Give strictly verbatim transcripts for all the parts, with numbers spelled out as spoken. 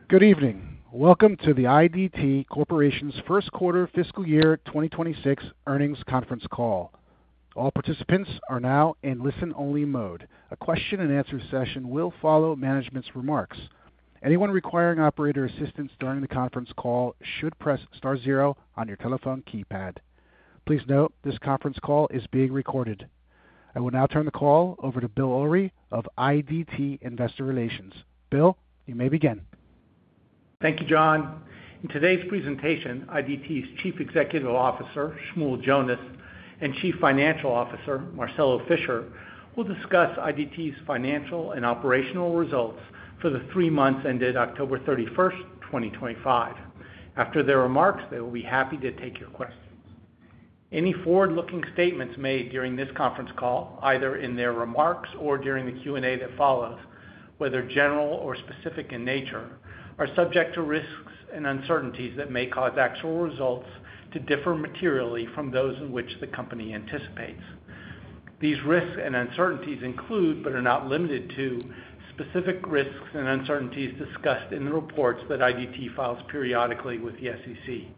Good evening. Welcome to the I D T Corporation's first quarter fiscal year twenty twenty-six earnings conference call. All participants are now in listen-only mode. A question-and-answer session will follow management's remarks. Anyone requiring operator assistance during the conference call should press star zero on your telephone keypad. Please note, this conference call is being recorded. I will now turn the call over to Bill Ulrey of I D T Investor Relations. Bill, you may begin. Thank you, John. In today's presentation, I D T's Chief Executive Officer, Shmuel Jonas, and Chief Financial Officer, Marcelo Fischer, will discuss I D T's financial and operational results for the three months ended October thirty-first, twenty twenty-five. After their remarks, they will be happy to take your questions. Any forward-looking statements made during this conference call, either in their remarks or during the Q and A that follows, whether general or specific in nature, are subject to risks and uncertainties that may cause actual results to differ materially from those in which the company anticipates. These risks and uncertainties include, but are not limited to, specific risks and uncertainties discussed in the reports that I D T files periodically with the S E C.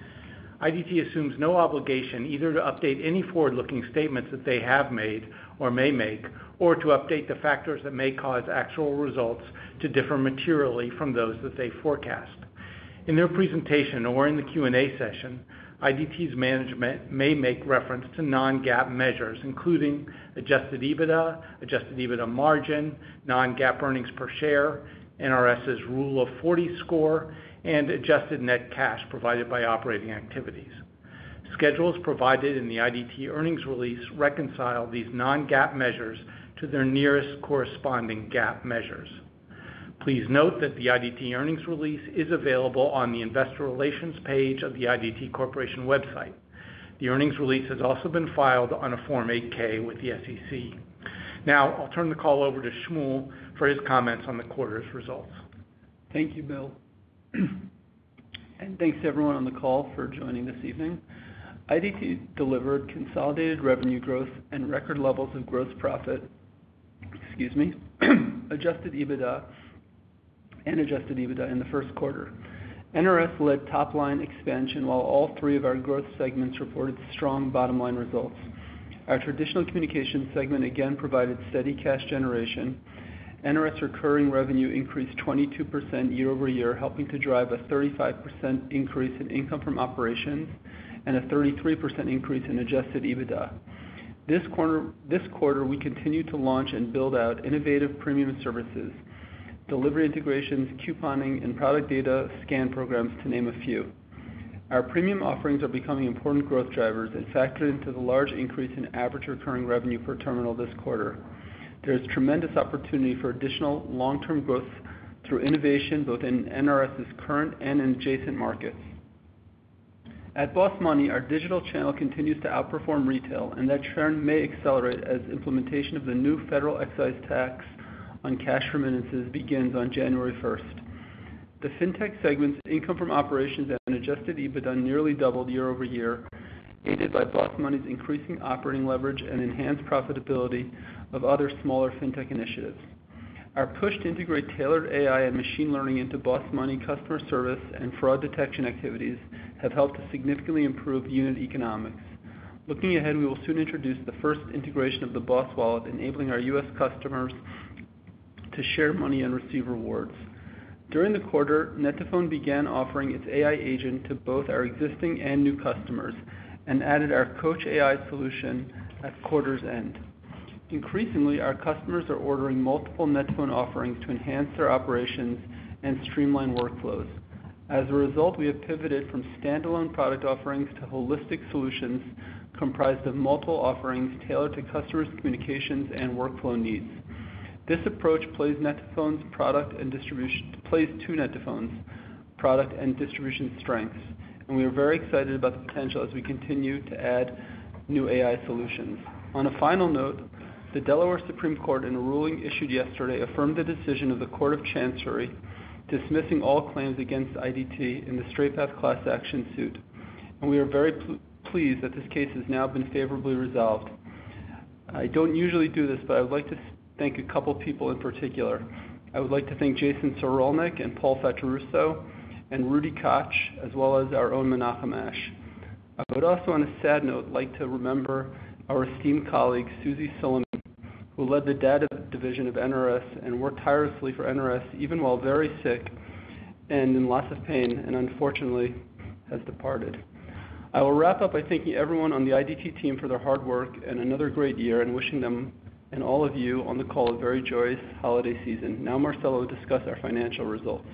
I D T assumes no obligation either to update any forward-looking statements that they have made or may make, or to update the factors that may cause actual results to differ materially from those that they forecast. In their presentation or in the Q and A session, I D T's management may make reference to non-GAAP measures, including adjusted EBITDA, adjusted EBITDA margin, non-GAAP earnings per share, NRS's Rule of forty score, and adjusted net cash provided by operating activities. Schedules provided in the I D T earnings release reconcile these non-GAAP measures to their nearest corresponding GAAP measures. Please note that the I D T earnings release is available on the Investor Relations page of the I D T Corporation website. The earnings release has also been filed on a Form eight K with the S E C. Now, I'll turn the call over to Shmuel for his comments on the quarter's results. Thank you, Bill. And thanks to everyone on the call for joining this evening. I D T delivered consolidated revenue growth and record levels of gross profit, excuse me, adjusted EBITDA, and adjusted EBITDA in the first quarter. N R S led top-line expansion while all three of our growth segments reported strong bottom-line results. Our traditional communications segment again provided steady cash generation. N R S recurring revenue increased twenty-two percent year over year, helping to drive a thirty-five percent increase in income from operations and a thirty-three percent increase in adjusted EBITDA. This quarter, this quarter, we continue to launch and build out innovative premium services, delivery integrations, couponing, and product data scan programs, to name a few. Our premium offerings are becoming important growth drivers and factored into the large increase in average recurring revenue per terminal this quarter. There is tremendous opportunity for additional long-term growth through innovation both in N R S's current and in adjacent markets. At Boss Money, our digital channel continues to outperform retail, and that trend may accelerate as implementation of the new federal excise tax on cash remittances begins on January first. The fintech segment's income from operations and adjusted EBITDA nearly doubled year over year, aided by Boss Money's increasing operating leverage and enhanced profitability of other smaller fintech initiatives. Our push to integrate tailored A I and machine learning into Boss Money customer service and fraud detection activities have helped to significantly improve unit economics. Looking ahead, we will soon introduce the first integration of the Boss Wallet, enabling our U S customers to share money and receive rewards. During the quarter, net two phone began offering its A I agent to both our existing and new customers and added our Coach A I solution at quarter's end. Increasingly, our customers are ordering multiple net two phone offerings to enhance their operations and streamline workflows. As a result, we have pivoted from standalone product offerings to holistic solutions comprised of multiple offerings tailored to customers' communications and workflow needs. This approach plays net two phone's product and distribution plays to net two phone's product and distribution strengths, and we are very excited about the potential as we continue to add new A I solutions. On a final note, the Delaware Supreme Court, in a ruling issued yesterday, affirmed the decision of the Court of Chancery dismissing all claims against I D T in the Straight Path class action suit, and we are very pl- pleased that this case has now been favorably resolved. I don't usually do this, but I would like to thank a couple people in particular. I would like to thank Jason Sorolnik and Paul Fetterusso and Rudy Koch, as well as our own Menachem Ash. I would also, on a sad note, like to remember our esteemed colleague, Susie Silliman, who led the data division of N R S and worked tirelessly for N R S even while very sick and in lots of pain, and unfortunately has departed. I will wrap up by thanking everyone on the I D T team for their hard work and another great year, and wishing them and all of you on the call a very joyous holiday season. Now Marcelo will discuss our financial results.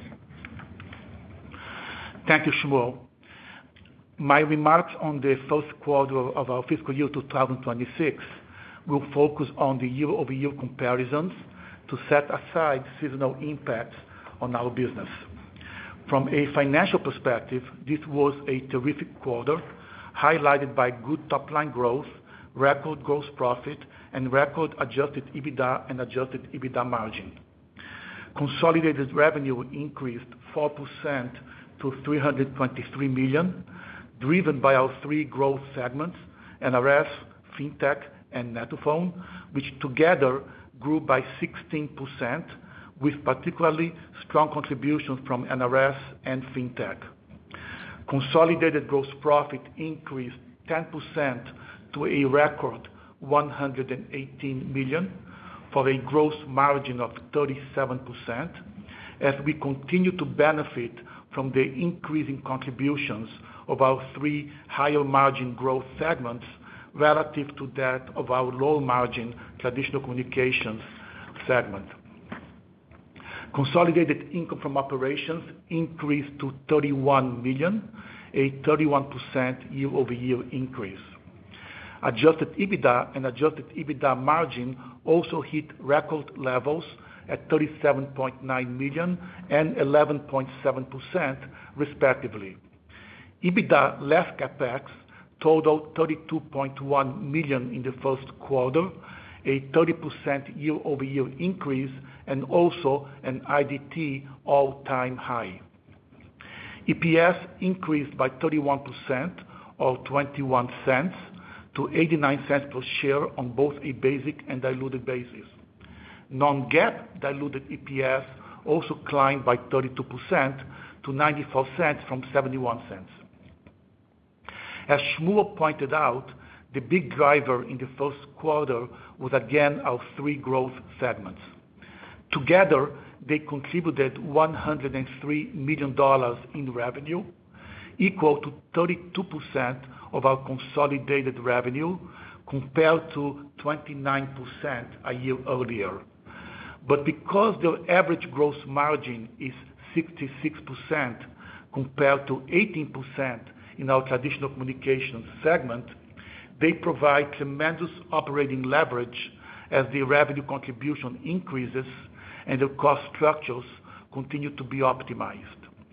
Thank you, Shmuel. My remarks on the first quarter of our fiscal year two thousand twenty-six will focus on the year-over-year comparisons to set aside seasonal impacts on our business. From a financial perspective, this was a terrific quarter, highlighted by good top-line growth, record gross profit, and record adjusted EBITDA and adjusted EBITDA margin. Consolidated revenue increased four percent to three hundred twenty-three million dollars, driven by our three growth segments, N R S, FinTech, and net2phone, which together grew by sixteen percent, with particularly strong contributions from N R S and FinTech. Consolidated gross profit increased ten percent to a record one hundred eighteen million dollars for a gross margin of thirty-seven percent, as we continue to benefit from the increasing contributions of our three higher margin growth segments relative to that of our low margin traditional communications segment. Consolidated income from operations increased to thirty-one million dollars, a thirty-one percent year-over-year increase. Adjusted EBITDA and adjusted EBITDA margin also hit record levels at thirty-seven point nine million dollars and eleven point seven percent, respectively. EBITDA less CapEx totaled thirty-two point one million dollars in the first quarter, a thirty percent year-over-year increase, and also an I D T all-time high. E P S increased by thirty-one percent, or twenty-one cents, to eighty-nine cents per share on both a basic and diluted basis. Non-GAAP diluted E P S also climbed by thirty-two percent to ninety-four cents from seventy-one cents. As Shmuel pointed out, the big driver in the first quarter was again our three growth segments. Together, they contributed one hundred three million dollars in revenue, equal to thirty-two percent of our consolidated revenue, compared to twenty-nine percent a year earlier. But because their average gross margin is sixty-six percent compared to eighteen percent in our traditional communications segment, they provide tremendous operating leverage as the revenue contribution increases and the cost structures continue to be optimized.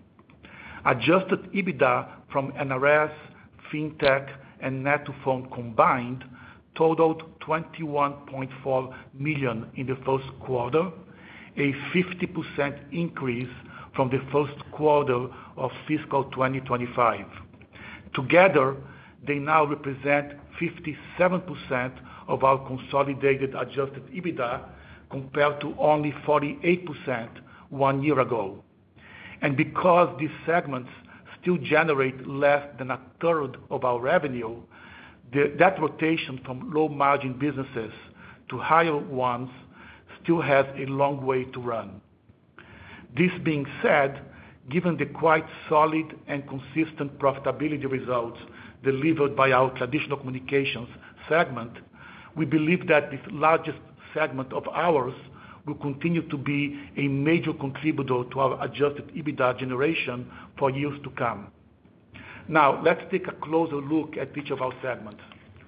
Adjusted EBITDA from N R S, FinTech, and net2phone combined totaled twenty-one point four million dollars in the first quarter, a fifty percent increase from the first quarter of fiscal twenty twenty-five. Together, they now represent fifty-seven percent of our consolidated adjusted EBITDA, compared to only forty-eight percent one year ago. And because these segments still generate less than a third of our revenue, the, that rotation from low-margin businesses to higher ones still has a long way to run. This being said, given the quite solid and consistent profitability results delivered by our traditional communications segment, we believe that this largest segment of ours will continue to be a major contributor to our adjusted EBITDA generation for years to come. Now, let's take a closer look at each of our segments.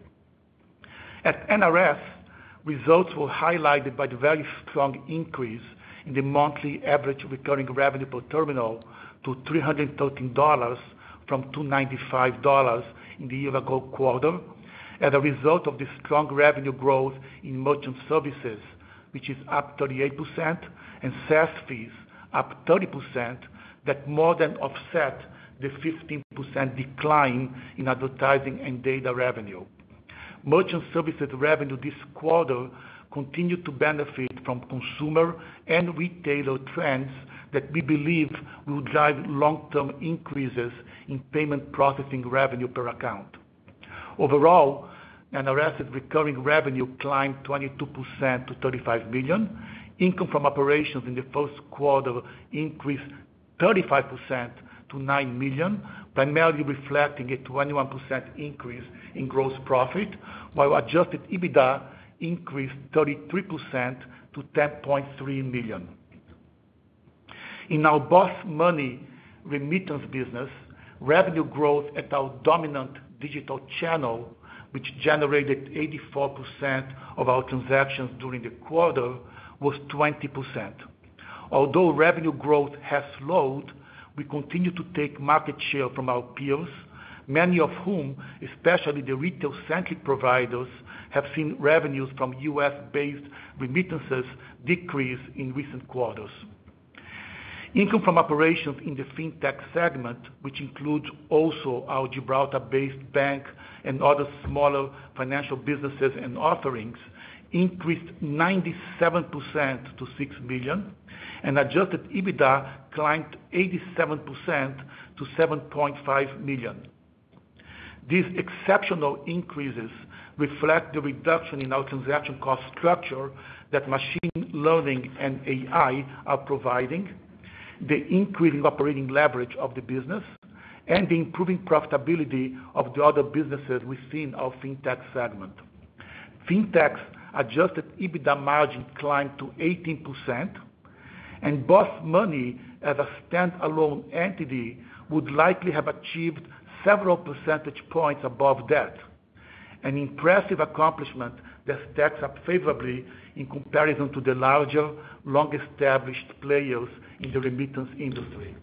At N R S, results were highlighted by the very strong increase in the monthly average recurring revenue per terminal to three hundred thirteen dollars from two hundred ninety-five dollars in the year-ago quarter, as a result of the strong revenue growth in merchant services, which is up thirty-eight percent, and SaaS fees up thirty percent, that more than offset the fifteen percent decline in advertising and data revenue. Merchant services revenue this quarter continue to benefit from consumer and retailer trends that we believe will drive long-term increases in payment processing revenue per account. Overall, N R S's recurring revenue climbed twenty-two percent to thirty-five million dollars. Income from operations in the first quarter increased thirty-five percent to nine million dollars, primarily reflecting a twenty-one percent increase in gross profit, while adjusted EBITDA increased thirty-three percent to ten point three million dollars. In our BOSS Money remittance business, revenue growth at our dominant digital channel, which generated eighty-four percent of our transactions during the quarter, was twenty percent. Although revenue growth has slowed, we continue to take market share from our peers, many of whom, especially the retail-centric providers, have seen revenues from U S-based remittances decrease in recent quarters. Income from operations in the fintech segment, which includes also our Gibraltar-based bank and other smaller financial businesses and offerings, increased ninety-seven percent to six million dollars, and adjusted EBITDA climbed eighty-seven percent to seven point five million dollars. These exceptional increases reflect the reduction in our transaction cost structure that machine learning and A I are providing, the increasing operating leverage of the business, and the improving profitability of the other businesses within our fintech segment. Fintech's adjusted EBITDA margin climbed to eighteen percent, and BOSS Money, as a standalone entity, would likely have achieved several percentage points above that, an impressive accomplishment that stacks up favorably in comparison to the larger, long-established players in the remittance industry.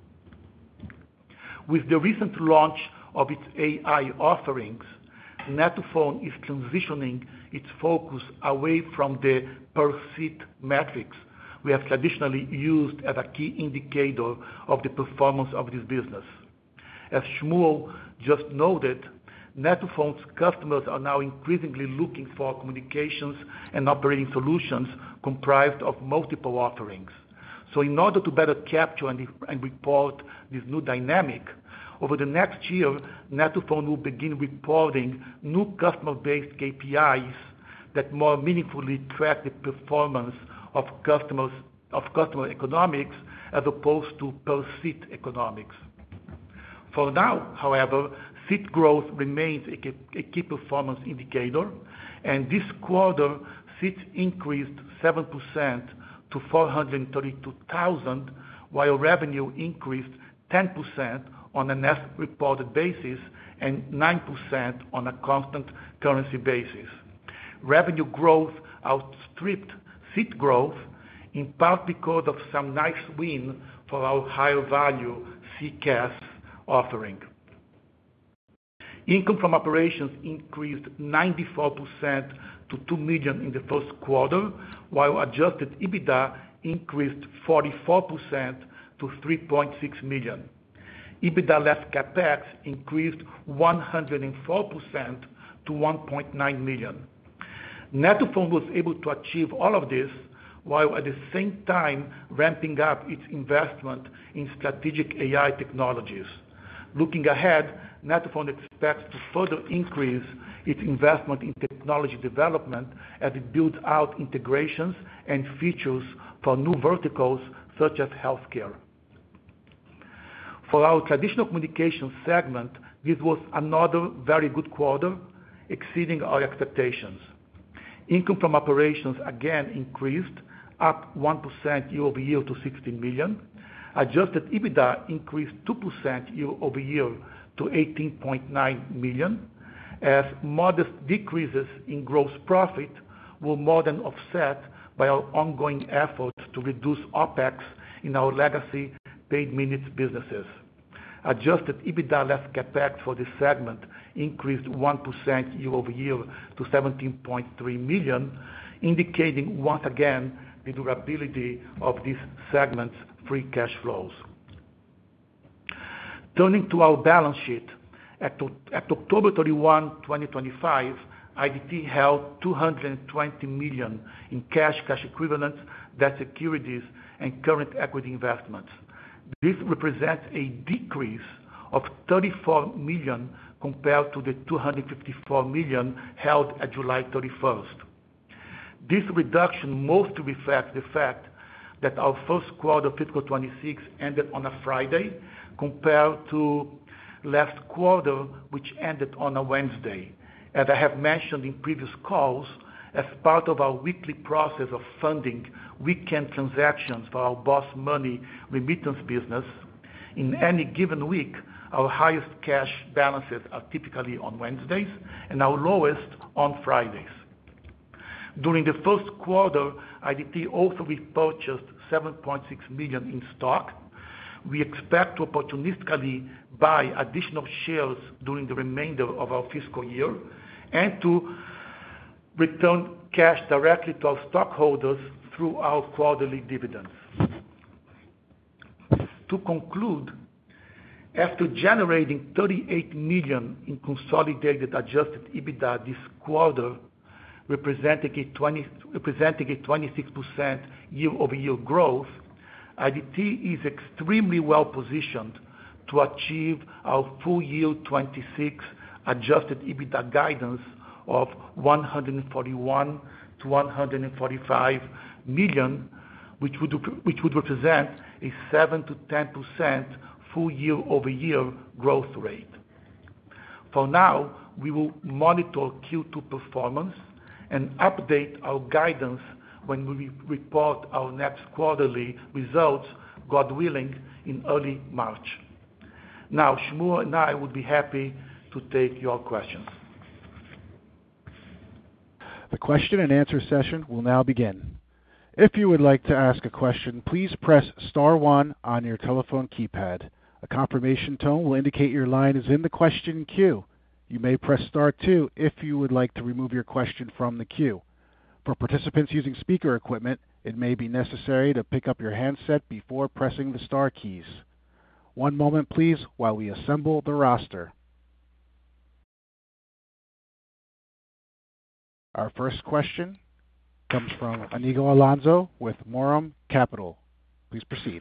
With the recent launch of its A I offerings, net2phone is transitioning its focus away from the per-seat metrics we have traditionally used as a key indicator of the performance of this business. As Shmuel just noted, net2phone's customers are now increasingly looking for communications and operating solutions comprised of multiple offerings. So in order to better capture and, and report this new dynamic, over the next year, net2phone will begin reporting new customer-based K P Is that more meaningfully track the performance of customers of customer economics as opposed to per-seat economics. For now, however, seat growth remains a key, a key performance indicator, and this quarter, seats increased seven percent to four hundred thirty-two thousand, while revenue increased ten percent on an as-reported basis and nine percent on a constant currency basis. Revenue growth outstripped seat growth, in part because of some nice win for our higher-value C C A S offering. Income from operations increased ninety-four percent to two million dollars in the first quarter, while adjusted EBITDA increased forty-four percent to three point six million dollars. EBITDA less CapEx increased one hundred four percent to one point nine million dollars. net2phone was able to achieve all of this while at the same time ramping up its investment in strategic A I technologies. Looking ahead, net2phone expects to further increase its investment in technology development as it builds out integrations and features for new verticals such as healthcare. For our traditional communications segment, this was another very good quarter, exceeding our expectations. Income from operations again increased, up one percent year-over-year to sixteen million dollars. Adjusted EBITDA increased two percent year-over-year to eighteen point nine million dollars, as modest decreases in gross profit were more than offset by our ongoing efforts to reduce OpEx in our legacy paid minutes businesses. Adjusted EBITDA less CapEx for this segment increased one percent year-over-year to seventeen point three million dollars, indicating once again the durability of this segment's free cash flows. Turning to our balance sheet, at, at October thirty-first, twenty twenty-five, I D T held two hundred twenty million dollars in cash, cash equivalents, debt securities, and current equity investments. This represents a decrease of thirty-four million dollars compared to the two hundred fifty-four million dollars held at July thirty-first. This reduction mostly reflects the fact that our first quarter fiscal twenty-six ended on a Friday compared to last quarter, which ended on a Wednesday. As I have mentioned in previous calls, as part of our weekly process of funding weekend transactions for our BOSS Money remittance business, in any given week, our highest cash balances are typically on Wednesdays and our lowest on Fridays. During the first quarter, I D T also repurchased seven point six million dollars in stock. We expect to opportunistically buy additional shares during the remainder of our fiscal year and to return cash directly to our stockholders through our quarterly dividends. To conclude, after generating thirty-eight million dollars in consolidated adjusted EBITDA this quarter, representing a, twenty, representing a twenty-six percent year-over-year growth, I D T is extremely well positioned to achieve our full year twenty-six adjusted EBITDA guidance of one hundred forty-one to one hundred forty-five million, which would, which would represent a seven to ten percent full year-over-year growth rate. For now, we will monitor Q two performance and update our guidance when we report our next quarterly results, God willing, in early March. Now, Shmuel and I would be happy to take your questions. The question and answer session will now begin. If you would like to ask a question, please press star one on your telephone keypad. A confirmation tone will indicate your line is in the question queue. You may press star two if you would like to remove your question from the queue. For participants using speaker equipment, it may be necessary to pick up your handset before pressing the star keys. One moment, please, while we assemble the roster. Our first question comes from Inigo Alonso with Morum Capital. Please proceed.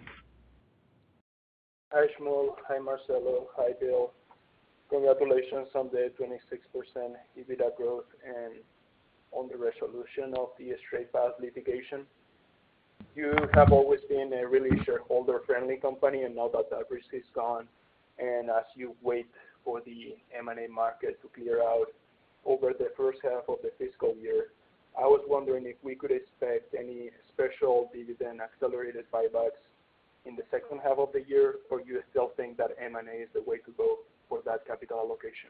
Hi, Shmuel. Hi, Marcelo. Hi, Bill. Congratulations on the twenty-six percent EBITDA growth and on the resolution of the Straight Path litigation. You have always been a really shareholder-friendly company, and now that that risk is gone, and as you wait for the M and A market to clear out over the first half of the fiscal year, I was wondering if we could expect any special dividend accelerated buybacks in the second half of the year, or you still think that M and A is the way to go for that capital allocation?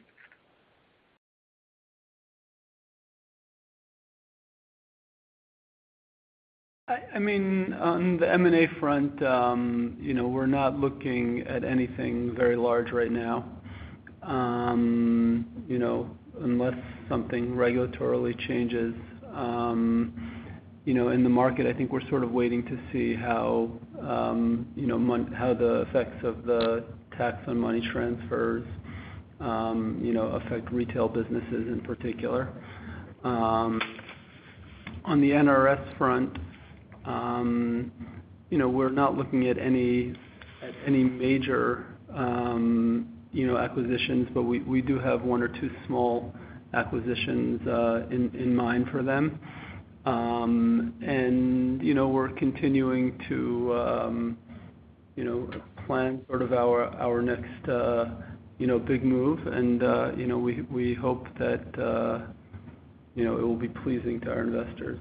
I, I mean, on the M and A front, um, you know, we're not looking at anything very large right now. Um, you know, unless something regulatorily changes. Um, you know, in the market, I think we're sort of waiting to see how, um, you know, mon- how the effects of the tax on money transfers, um, you know, affect retail businesses in particular. Um, on the N R S front, um, you know, we're not looking at any at any major, um, you know, acquisitions, but we, we do have one or two small acquisitions uh, in in mind for them. Um, and, you know, we're continuing to, um, you know, plan sort of our, our next, uh, you know, big move. And, uh, you know, we, we hope that, uh, you know, it will be pleasing to our investors.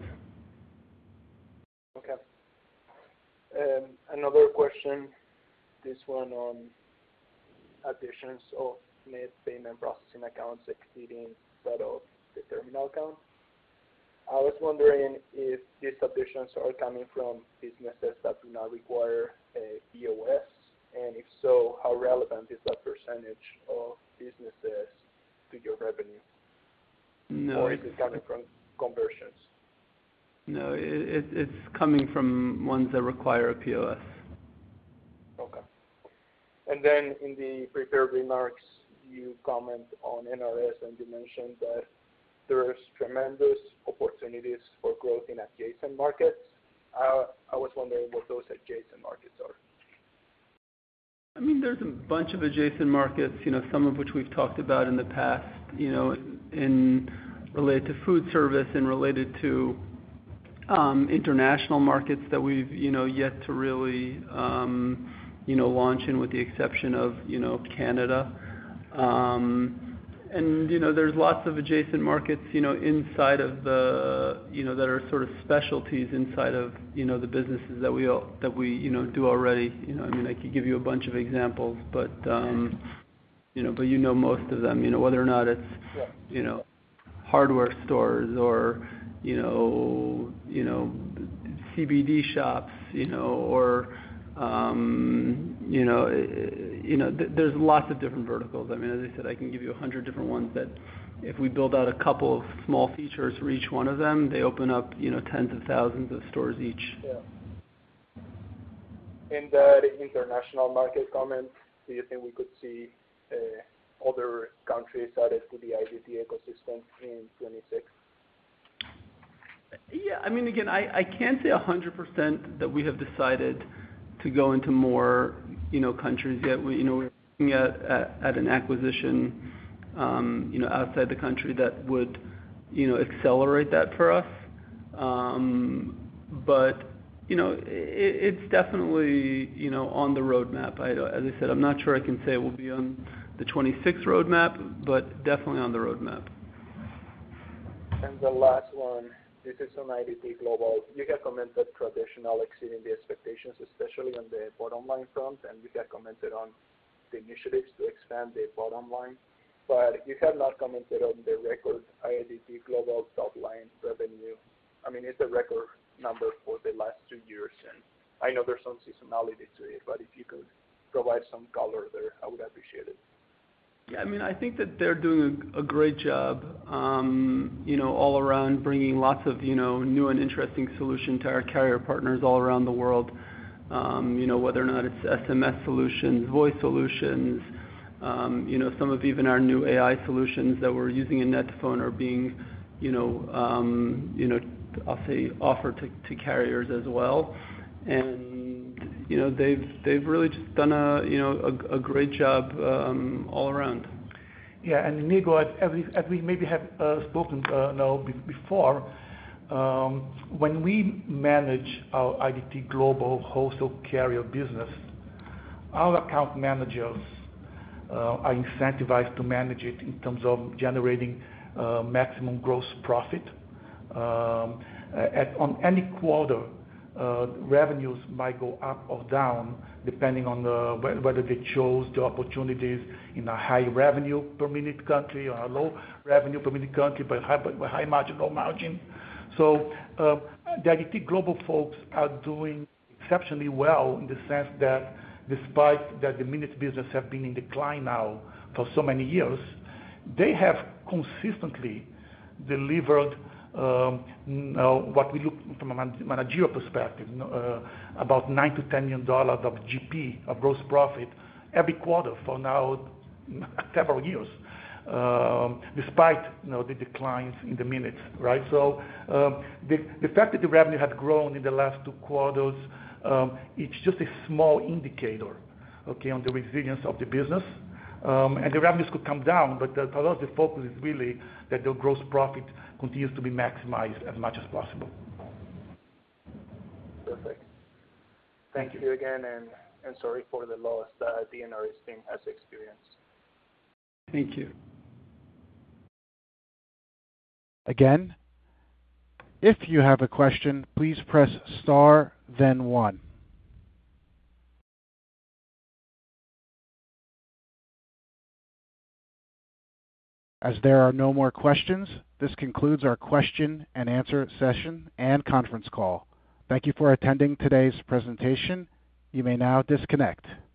Okay. Um, another question, this one on additions of net payment processing accounts exceeding that of the terminal account. I was wondering if these additions are coming from businesses that do not require a P O S, and if so, how relevant is that percentage of businesses to your revenue? No, or is it coming from conversions? No, it, it, it's coming from ones that require a P O S. Okay. And then in the prepared remarks, you comment on N R S, and you mentioned that there's tremendous opportunities for growth in adjacent markets. Uh, I was wondering what those adjacent markets are. I mean, there's a bunch of adjacent markets, you know, some of which we've talked about in the past, you know, in related to food service and related to um, international markets that we've, you know, yet to really, um, you know, launch in, with the exception of, you know, Canada. Um, and, you know, there's lots of adjacent markets, you know, inside of the, you know, that are sort of specialties inside of, you know, the businesses that we, that we, you know, do already. You know, I mean, I could give you a bunch of examples, but, um, you know, but you know most of them, you know, whether or not it's, you know, hardware stores or, you know, you know, C B D shops, you know, or, um, you know, you know, th- there's lots of different verticals. I mean, as I said, I can give you a hundred different ones that, if we build out a couple of small features for each one of them, they open up, you know, tens of thousands of stores each. Yeah. In that international market comment, do you think we could see uh, other countries added to the I D T ecosystem in twenty-six? Yeah, I mean, again, I, I can't say one hundred percent that we have decided to go into more, you know, countries yet. We, you know, we're looking at, at, at an acquisition, um, you know, outside the country that would, you know, accelerate that for us. Um, but, you know, it, it's definitely, you know, on the roadmap. I, as I said, I'm not sure I can say it will be on the twenty-six roadmap, but definitely on the roadmap. And the last one, this is on I D T Global. You have commented traditional exceeding the expectations, especially on the bottom line front, and you have commented on the initiatives to expand the bottom line. But you have not commented on the record I D T Global top line revenue. I mean, it's a record number for the last two years, and I know there's some seasonality to it, but if you could provide some color there, I would appreciate it. Yeah, I mean, I think that they're doing a, a great job, um, you know, all around, bringing lots of, you know, new and interesting solutions to our carrier partners all around the world. Um, you know, whether or not it's S M S solutions, voice solutions, um, you know, some of even our new A I solutions that we're using in Net2Phone are being, you know, um, you know, I'll say offered to, to carriers as well. And, you know, they've they've really just done a, you know, a, a great job um, all around. Yeah, and Inigo, as, as, we, as we maybe have uh, spoken uh, now b- before, um, when we manage our I D T Global wholesale carrier business, our account managers uh, are incentivized to manage it in terms of generating uh, maximum gross profit. Um, at, on any quarter, Uh, revenues might go up or down depending on the, whether they chose the opportunities in a high revenue per minute country or a low revenue per minute country, but high, but high margin, low margin. So uh, the I D T Global folks are doing exceptionally well in the sense that despite that the minutes business have been in decline now for so many years, they have consistently delivered Um, uh, what we look from a managerial perspective, uh, about nine to ten million dollars of G P, of gross profit, every quarter for now several years, um, despite you know the declines in the minutes, right? So um, the the fact that the revenue has grown in the last two quarters, um, it's just a small indicator, okay, on the resilience of the business. Um, and the revenues could come down, but the, for us the focus is really that the gross profit continues to be maximized as much as possible. Perfect. Thank, Thank you. you again, and, and sorry for the loss that the N R S team has experienced. Thank you. Again, if you have a question, please press star, then one. As there are no more questions, this concludes our question and answer session and conference call. Thank you for attending today's presentation. You may now disconnect.